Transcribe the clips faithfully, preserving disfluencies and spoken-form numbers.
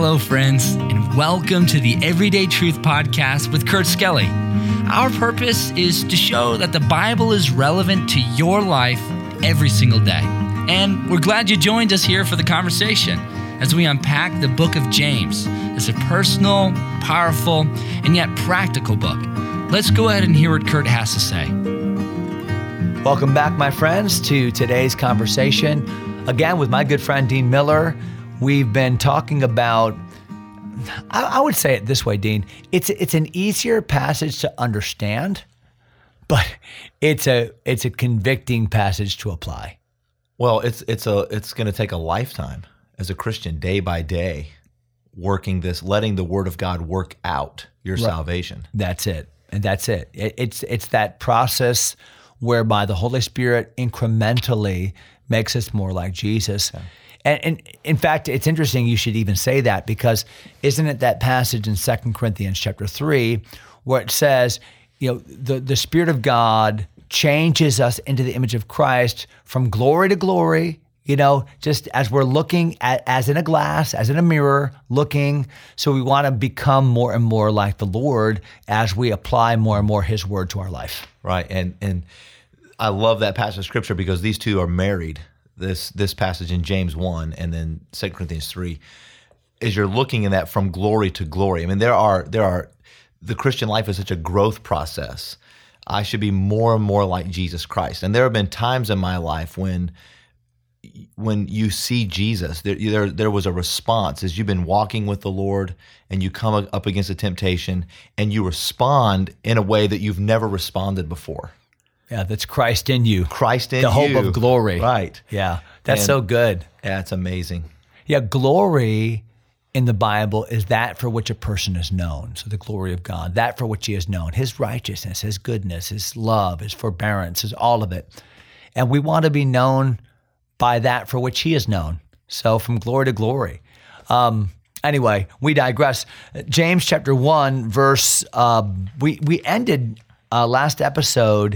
Hello, friends, and welcome to the Everyday Truth Podcast with Kurt Skelly. Our purpose is to show that the Bible is relevant to your life every single day. And we're glad you joined us here for the conversation as we unpack the book of James. It's a personal, powerful, and yet practical book. Let's go ahead and hear what Kurt has to say. Welcome back, my friends, to today's conversation. Again, with my good friend, Dean Miller. We've been talking about, I, I would say it this way, Dean, it's it's an easier passage to understand, but it's a it's a convicting passage to apply. Well, it's it's a it's going to take a lifetime as a Christian, day by day, working this, letting the Word of God work out your Right. salvation. That's it, and that's it. it. It's it's that process whereby the Holy Spirit incrementally makes us more like Jesus. Yeah. And, and in fact, it's interesting you should even say that, because isn't it that passage in Second Corinthians chapter three where it says, you know, the, the Spirit of God changes us into the image of Christ from glory to glory, you know, just as we're looking at, as in a glass, as in a mirror, looking. So we want to become more and more like the Lord as we apply more and more His Word to our life. Right. And and I love that passage of Scripture because these two are married. This this passage in James one and then Second Corinthians three, as you're looking in that from glory to glory. I mean, there are there are the Christian life is such a growth process. I should be more and more like Jesus Christ. And there have been times in my life when when you see Jesus, there there, there was a response as you've been walking with the Lord and you come up against a temptation and you respond in a way that you've never responded before. Yeah, that's Christ in you. Christ in the you. The hope of glory. Right. Yeah, that's And- so good. Yeah, it's amazing. Yeah, glory in the Bible is that for which a person is known. So the glory of God, that for which He is known, His righteousness, His goodness, His love, His forbearance, His all of it. And we want to be known by that for which He is known. So from glory to glory. Um, anyway, we digress. James chapter one, verse, uh, we, we ended uh, last episode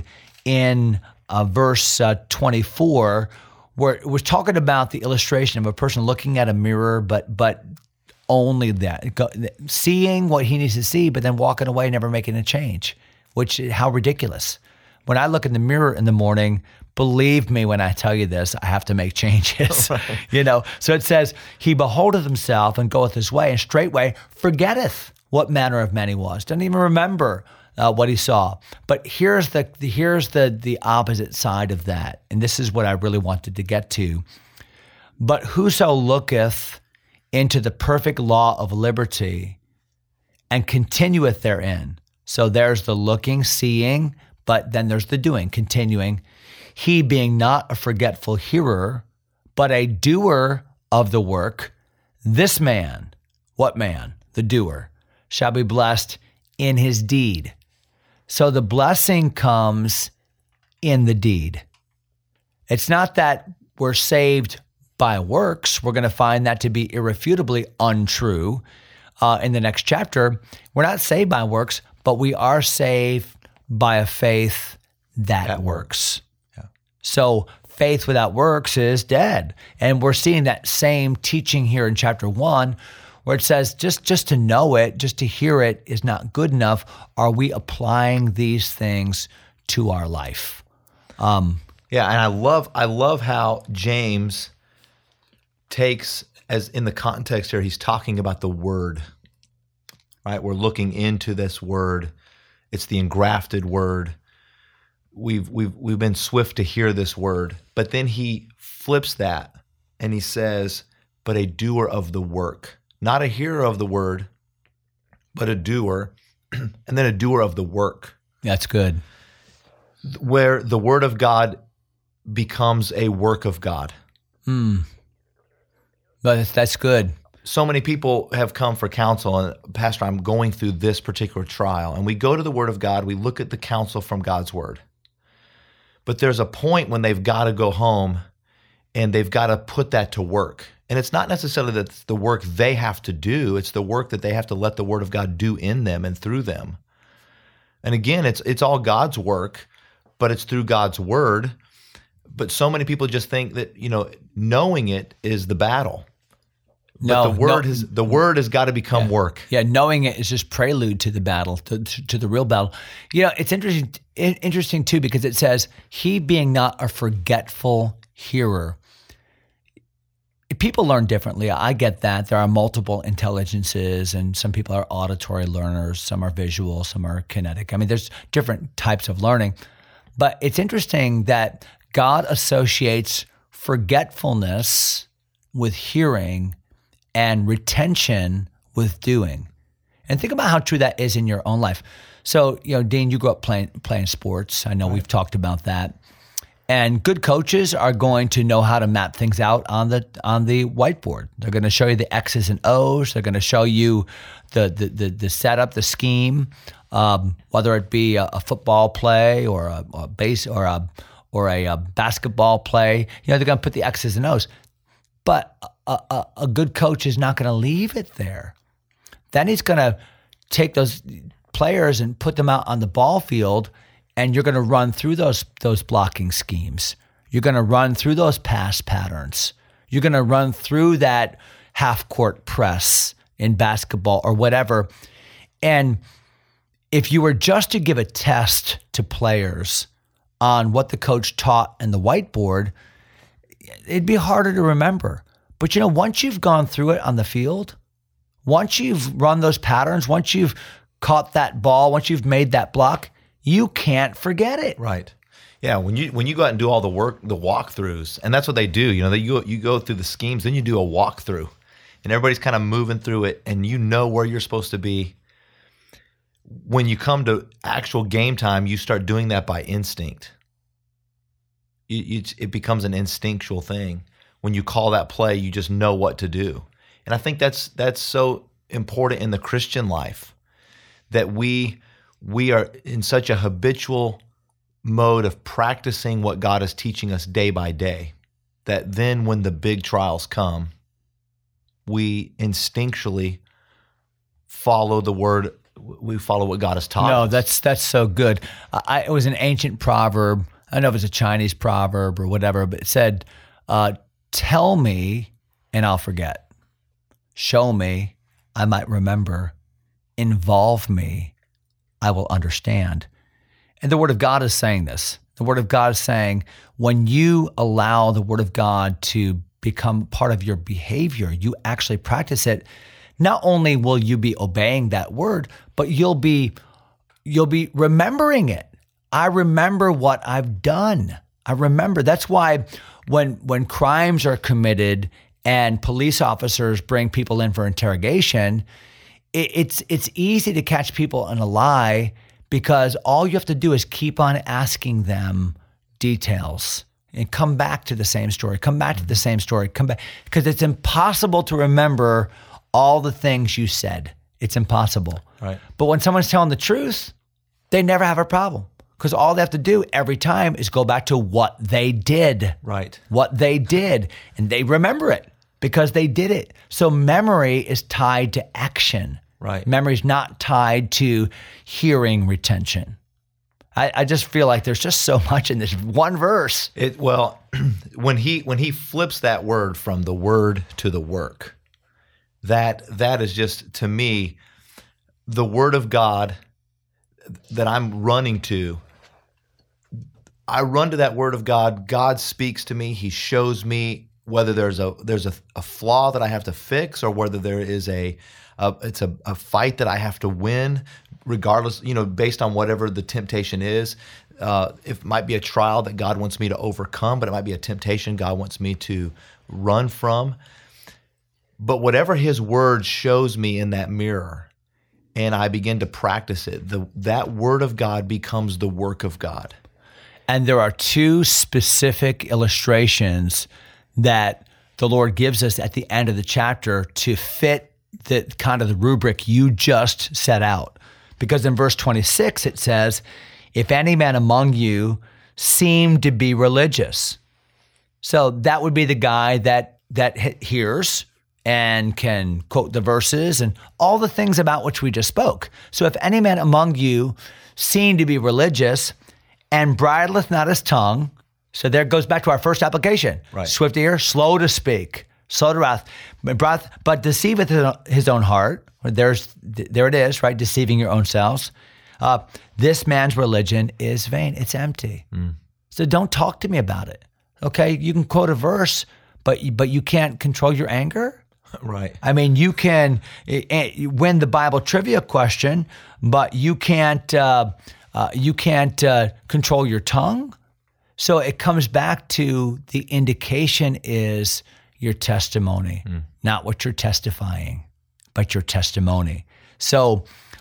in uh, verse uh, twenty-four, where it was talking about the illustration of a person looking at a mirror, but but only that, go, seeing what he needs to see, but then walking away, never making a change, which, how ridiculous. When I look in the mirror in the morning, believe me when I tell you this, I have to make changes, Right. you know? So it says, he beholdeth himself and goeth his way, and straightway forgetteth what manner of man he was. Doesn't even remember Uh, what he saw. But here's the here's the the opposite side of that, and this is what I really wanted to get to. But whoso looketh into the perfect law of liberty and continueth therein. So there's the looking, seeing, but then there's the doing, continuing. He being not a forgetful hearer, but a doer of the work, this man, what man? The doer, shall be blessed in his deed. So the blessing comes in the deed. It's not that we're saved by works. We're going to find that to be irrefutably untrue uh, in the next chapter. We're not saved by works, but we are saved by a faith that, That works. Yeah. So faith without works is dead. And we're seeing that same teaching here in chapter one, where it says just, just to know it, just to hear it is not good enough. Are we applying these things to our life? Um, Yeah, and I love I love how James takes, as in the context here, he's talking about the word. Right? We're looking into this word. It's the engrafted word. We've we've we've been swift to hear this word. But then he flips that and he says, but a doer of the work. Not a hearer of the word, but a doer, and then a doer of the work, that's good. where the word of God becomes a work of God. Hmm. But that's- that's good. So many people have come for counsel, and Pastor, I'm going through this particular trial, and we go to the word of God, we look at the counsel from God's word. But there's a point when they've got to go home and they've got to put that to work. And it's not necessarily that it's the work they have to do, it's the work that they have to let the word of God do in them and through them. And again, it's it's all God's work, but it's through God's word. But so many people just think that, you know, knowing it is the battle. But No, the word no. has the word has got to become Yeah. work. Yeah, knowing it is just prelude to the battle, to, to, to the real battle. You know, it's interesting, in- interesting too, because it says, he being not a forgetful hearer. People learn differently. I get that. There are multiple intelligences, and some people are auditory learners, some are visual, some are kinetic. I mean, there's different types of learning. But it's interesting that God associates forgetfulness with hearing and retention with doing. And think about how true that is in your own life. So, you know, Dean, you grew up playing playing sports. I know we've talked about that. And good coaches are going to know how to map things out on the on the whiteboard. They're going to show you the X's and O's. They're going to show you the the the, the setup, the scheme, um, whether it be a, a football play or a, a base or a or a, a basketball play. You know, they're going to put the X's and O's. But a, a, a good coach is not going to leave it there. Then he's going to take those players and put them out on the ball field, and you're going to run through those those blocking schemes. You're going to run through those pass patterns. You're going to run through that half-court press in basketball or whatever. And if you were just to give a test to players on what the coach taught in the whiteboard, it'd be harder to remember. But you know, once you've gone through it on the field, once you've run those patterns, once you've caught that ball, once you've made that block, you can't forget it. Right. Yeah. When you when you go out and do all the work, the walkthroughs, and that's what they do. You know, they you go, you go through the schemes, then you do a walkthrough, and everybody's kind of moving through it, and you know where you're supposed to be. When you come to actual game time, you start doing that by instinct. You, you, it becomes an instinctual thing. When you call that play, you just know what to do. And I think that's that's so important in the Christian life, that we we are in such a habitual mode of practicing what God is teaching us day by day, that then when the big trials come, we instinctually follow the word, we follow what God has taught No, us. that's that's so good. I, it was an ancient proverb. I don't know if it's a Chinese proverb or whatever, but it said, uh, tell me and I'll forget. Show me, I might remember. Involve me, I will understand. And the Word of God is saying this. The Word of God is saying, when you allow the Word of God to become part of your behavior, you actually practice it, not only will you be obeying that word, but you'll be you'll be remembering it. I remember what I've done. I remember. That's why when when crimes are committed and police officers bring people in for interrogation, it, it's it's easy to catch people in a lie, because all you have to do is keep on asking them details and come back to the same story, come back to the same story, come back, because it's impossible to remember all the things you said. It's impossible. Right. But when someone's telling the truth, they never have a problem, because all they have to do every time is go back to what they did. Right. What they did. And they remember it because they did it. So memory is tied to action. Right. Memory is not tied to hearing retention. I, I just feel like there's just so much in this one verse. It well, when he when he flips that word from the word to the work, that that is just, to me, the word of God that I'm running to. I run to that word of God. God speaks to me. He shows me whether there's a there's a, a flaw that I have to fix, or whether there is a, a it's a, a fight that I have to win, regardless, you know, based on whatever the temptation is. Uh, it might be a trial that God wants me to overcome, but it might be a temptation God wants me to run from. But whatever his word shows me in that mirror, and I begin to practice it, the, that word of God becomes the work of God. And there are two specific illustrations that the Lord gives us at the end of the chapter to fit the kind of the rubric you just set out. Because in verse twenty-six, it says, if any man among you seem to be religious. So that would be the guy that that hears and can quote the verses and all the things about which we just spoke. So if any man among you seem to be religious and bridleth not his tongue, so there goes back to our first application. Right. Swift to hear, slow to speak, slow to wrath, but breath, but deceiveth his own heart. There's, there it is, right? Deceiving your own selves. Uh, this man's religion is vain. It's empty. Mm. So don't talk to me about it. Okay, you can quote a verse, but but you can't control your anger. Right. I mean, you can win the Bible trivia question, but you can't uh, uh, you can't uh, control your tongue. So it comes back to the indication is your testimony, mm. not what you're testifying, but your testimony. So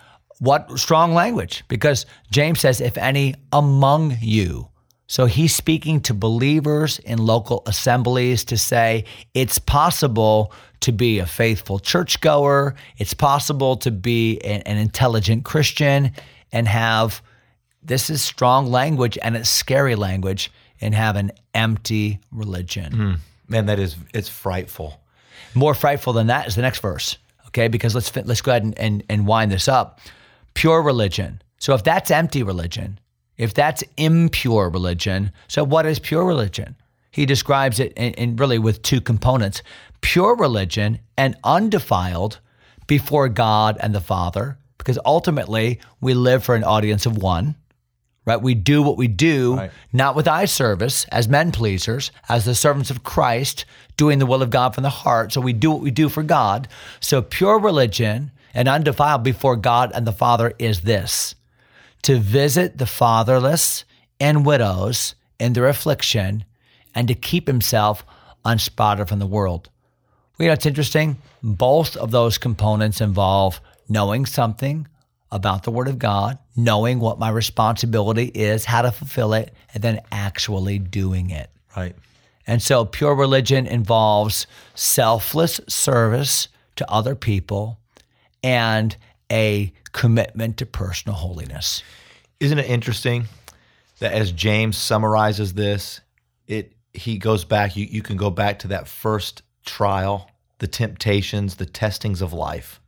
what strong language? Because James says, if any among you. So he's speaking to believers in local assemblies to say it's possible to be a faithful churchgoer. It's possible to be an, an intelligent Christian and have, this is strong language and it's scary language, and have an empty religion. Mm. Man, that is, it's frightful. More frightful than that is the next verse, okay? Because let's let's go ahead and, and, and wind this up. Pure religion. So if that's empty religion, if that's impure religion, so what is pure religion? He describes it in, in really with two components. Pure religion and undefiled before God and the Father, because ultimately we live for an audience of one, right? We do what we do, right, not with eye service, as men pleasers, as the servants of Christ, doing the will of God from the heart. So we do what we do for God. So pure religion and undefiled before God and the Father is this: to visit the fatherless and widows in their affliction, and to keep himself unspotted from the world. Well, you know, it's interesting. Both of those components involve knowing something about the Word of God, knowing what my responsibility is, how to fulfill it, and then actually doing it. Right. And so pure religion involves selfless service to other people and a commitment to personal holiness. Isn't it interesting that as James summarizes this, it he goes back, you, you can go back to that first trial, the temptations, the testings of life.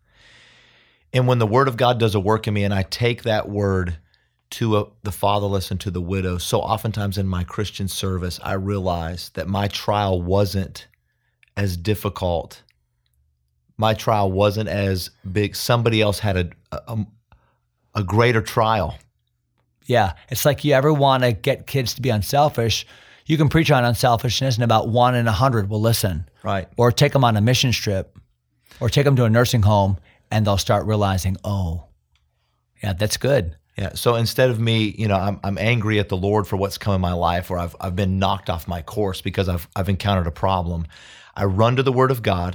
And when the Word of God does a work in me and I take that word to a, the fatherless and to the widow, so oftentimes in my Christian service, I realize that my trial wasn't as difficult. My trial wasn't as big. Somebody else had a, a, a greater trial. Yeah, it's like you ever want to get kids to be unselfish, you can preach on unselfishness and about one in a hundred will listen. Right. Or take them on a mission trip or take them to a nursing home and they'll start realizing, oh, yeah, that's good. Yeah. So instead of me, you know, I'm I'm angry at the Lord for what's come in my life, or I've I've been knocked off my course because I've I've encountered a problem, I run to the Word of God.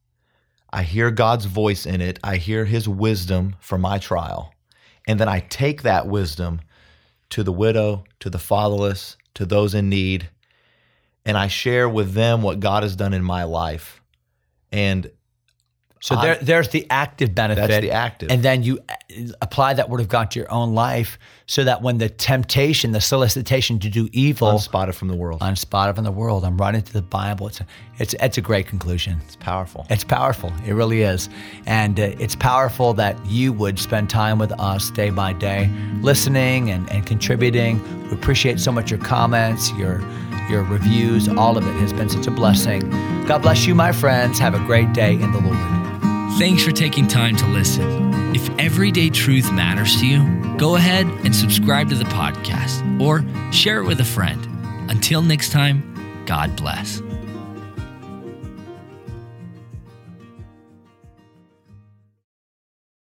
I hear God's voice in it. I hear His wisdom for my trial. And then I take that wisdom to the widow, to the fatherless, to those in need, and I share with them what God has done in my life. And so there, there's the active benefit. That's the active. And then you apply that Word of God to your own life so that when the temptation, the solicitation to do evil. Unspotted from the world. Unspotted from the world. I'm running to the Bible. It's a, it's, it's a great conclusion. It's powerful. It's powerful. It really is. And uh, it's powerful that you would spend time with us day by day, listening and, and contributing. We appreciate so much your comments, your your reviews. All of it has been such a blessing. God bless you, my friends. Have a great day in the Lord. Thanks for taking time to listen. If everyday truth matters to you, go ahead and subscribe to the podcast or share it with a friend. Until next time, God bless.